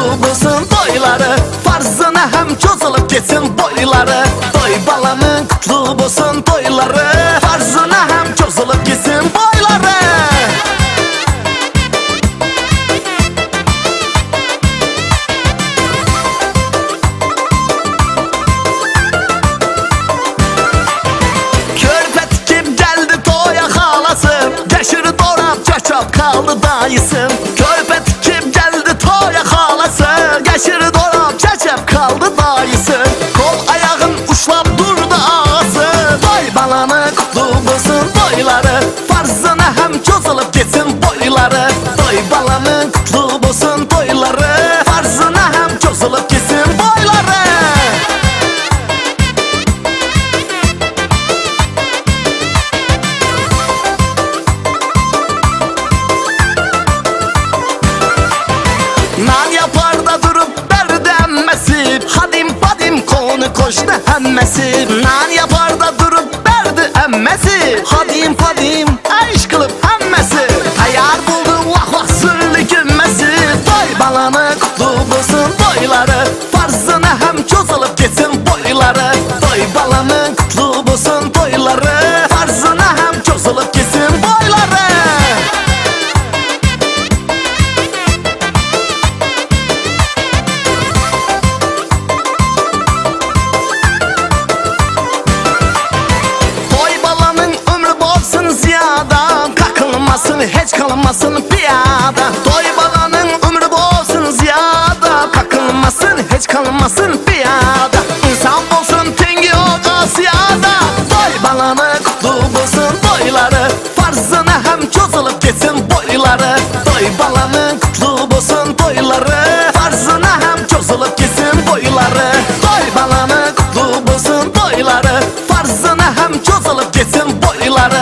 kutlu bulsun toyları, farzına hem çözülüp geçsin boyları. Toy balamın kutlu bulsun toyları, farzına hem çözülüp geçsin boyları. Körpet kim geldi toya halası, geçir dorap çaçap kaldı dayısım. Körpet kim geldi toya halası, geçir dorap çaçap kaldı dayısım. Kol ayağın uçlap durdu ağası, toy balanı kutlu bulsun toyları, farzına hem çözülüp geçsin boyları. Toy balanı kutlu bulsun toyları, farzına hem çözülüp geçsin boyları. Nan yapar da durup derdi emmesi, hadim padim konu koştu emmesi. Nan yapar da durup derdi emmesi, hadim padim eş kılıp emmesi. Ayar buldu vah vah sırlı gümmesi, toy balanı kutlu bulsun toyları, farzına hem çözülüp geçsin boyları. Toy balanı kutlu bulsun toyları, farzına hem çözülüp geçsin boyları. Hiç kalmasın piyada. Toy balanın ömrü bolsun ziyada, kakılmasın hiç kalmasın piyada. İnsan bolsun tengi yok Asya'da, toy balanı kutlu bulsun toyları, farzına hem çözülüp geçsin boyları. Toy balanı kutlu bulsun toyları, farzına hem çözülüp geçsin boyları. Toy balanı kutlu bulsun toyları, farzına hem çözülüp geçsin boyları.